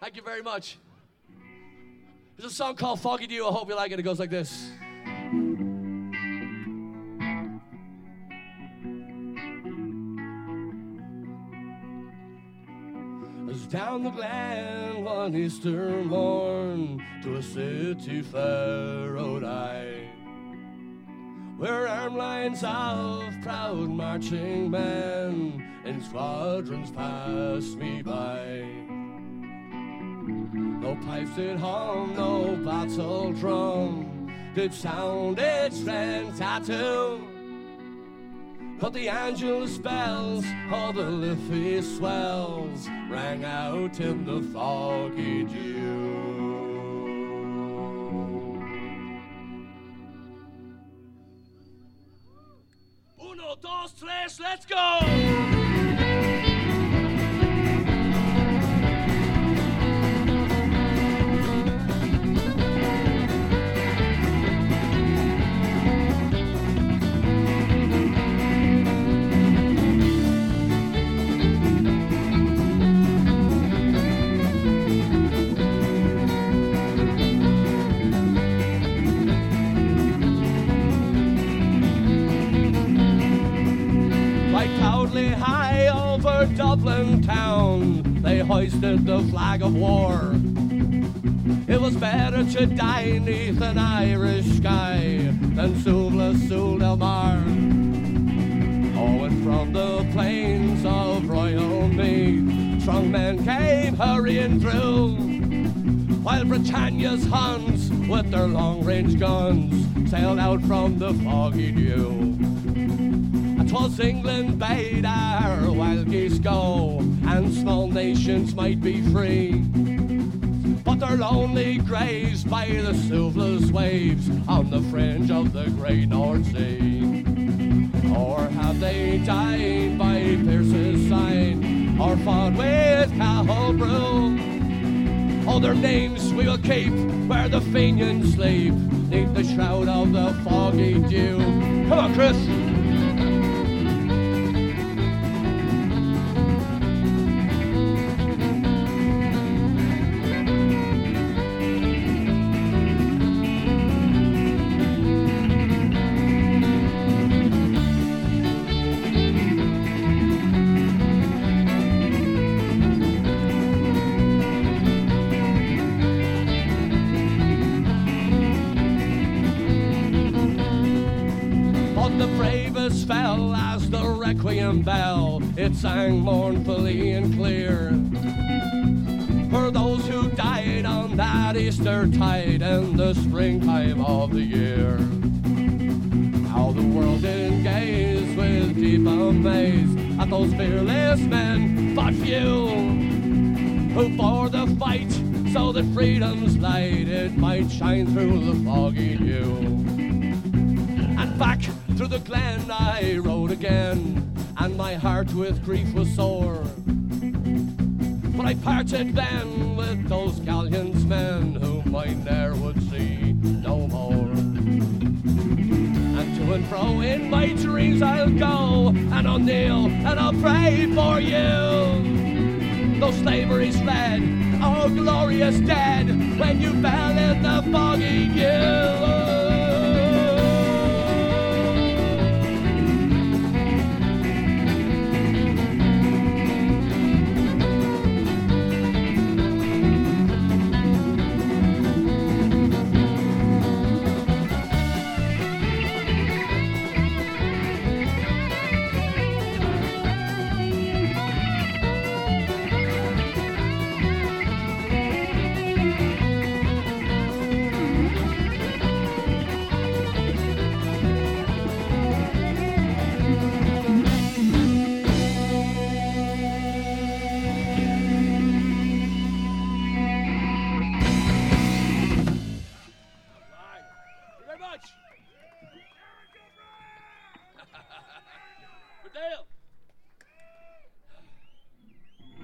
Thank you very much. There's a song called Foggy Dew. I hope you like it. It goes like this. As down the glen one Easter morn to a city fair rode I, where arm lines of proud marching men in squadrons passed me by. No pipes did hum, no battle drum did sound its friend tattoo, but the angel's bells, all the Liffey swells, rang out in the foggy dew. Uno, dos, tres, let's go! High over Dublin town, they hoisted the flag of war. It was better to die neath an Irish sky than Sula Suldalmar. Oh, and from the plains of Royal Meath, strong men came hurrying through, while Britannia's Huns, with their long-range guns, sailed out from the foggy dew. 'Twas England bade our wild geese go, and small nations might be free, but they're lonely grazed by the Suvla's waves on the fringe of the great North Sea. Or have they died by Pearse's side, or fought with Cahal-Brew? Oh, their names we will keep where the Fenians sleep, neath the shroud of the foggy dew. Come on, Chris! Fell as the requiem bell, it sang mournfully and clear, for those who died on that Easter tide in the springtime of the year. How the world did gaze with deep amaze at those fearless men, but few, who bore the fight so that freedom's light it might shine through the foggy dew. And back through the glen I rode again, and my heart with grief was sore, but I parted then with those galleon's men whom I ne'er would see no more. And to and fro in my dreams I'll go, and I'll kneel and I'll pray for you. Though slavery's fled, oh glorious dead, when you fell in the foggy dew.